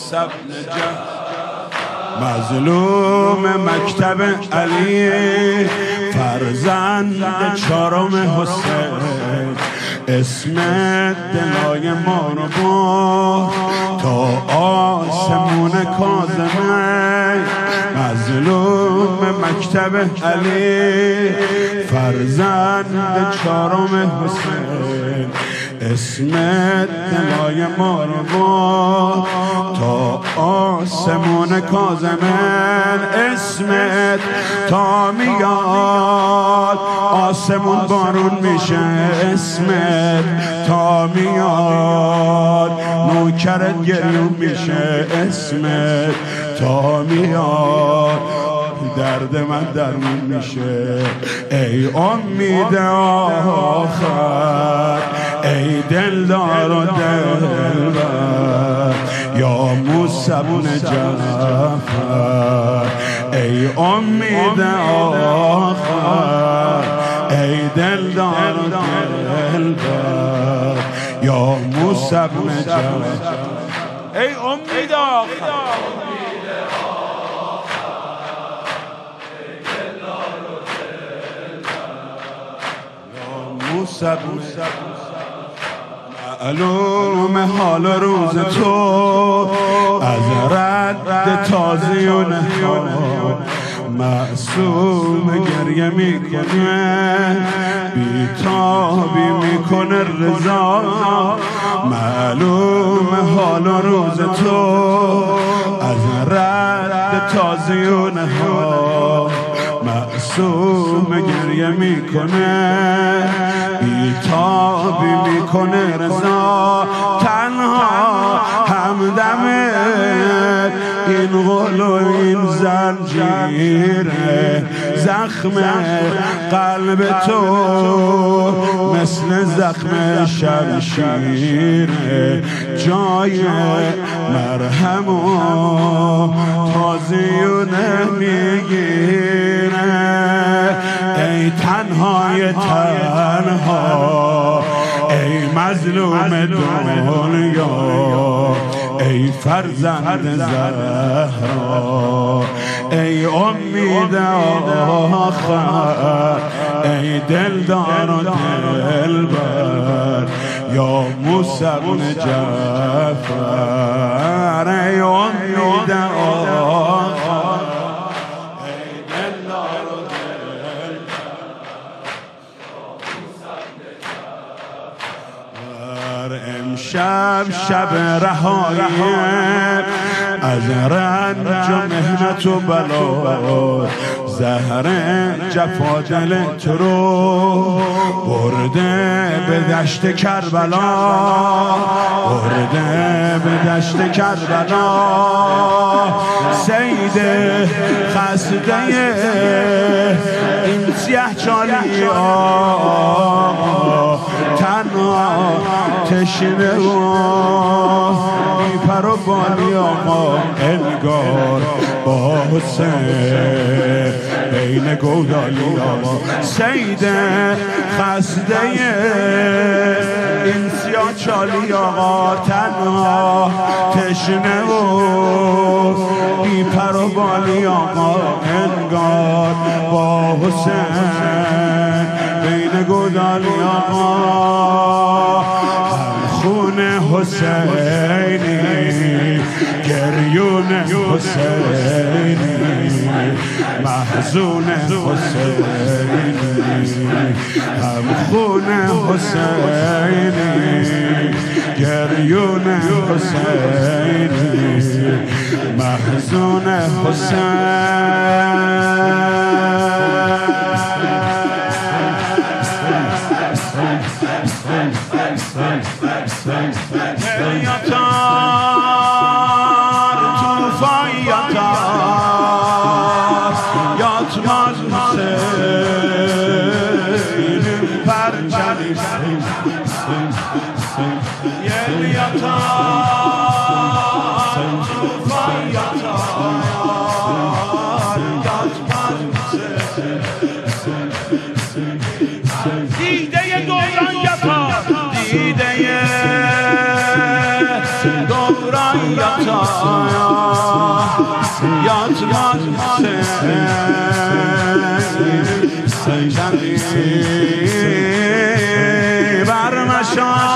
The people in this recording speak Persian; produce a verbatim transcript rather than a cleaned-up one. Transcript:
موسی بن جعفر مظلوم مکتب علی فرزند چهارم حسین اسمت دلای ما رو برد تا آسمون کاظمه مظلوم مکتب علی فرزند چهارم حسین اسمت دلای ما رو برد تا آسمون کاظمه اسمت تا میاد آسمون بارون میشه اسمت تا میاد نوکرت گریون میشه اسمت تا میاد درد من درمون میشه ای امید آخر ای دلدار و دلبر یا موسی بن جعفر ای امید آخر ای دلدار و دلبر یا موسی بن جعفر ای امید آخر موسی معلوم حال روز تو از رد تازیون ها معصوم گریه میکنه بیتابی میکنه رضا معلوم حال روز تو از رد تازیون ها معصوم گریه میکنه بیتابی میکنه رضا تنها همدمه این غل و این زنجیره زخم قلب تو مثل زخم شمشیره جای مرهم و تازیونه میگیره ای تنهای تنها ای مظلوم دنیا ای فرزند زهرا ای امید آخر ای دلدار و دلبر یا موسی بن جعفر ای امید آخر ای دلدار و دلبر امشب شب رهایی از رنج و مهنت و بلا زهر جفا دل تو رو برده به دشت کربلا برده به دشت کربلا سید خسته این سیه چالی آقا تنها تشنه و پر و بالی آقا انگار با حسین بین گودالی آقا سید خسته این سیاه چالی آقا تنها تشنه و بی پر و بالی آقا انگار با حسین بین گودالی آقا خون حسینی گریون حسینی محزون حسینی هم خون حسینی گریون حسینی محزون حسین یاتار توفان یاتار یاتماز حسین پرچمی یاتار توفان یاتار یاتماز حسین دیده دوران یاتار دیده دوران yataya yatmaz sen kendi verme şans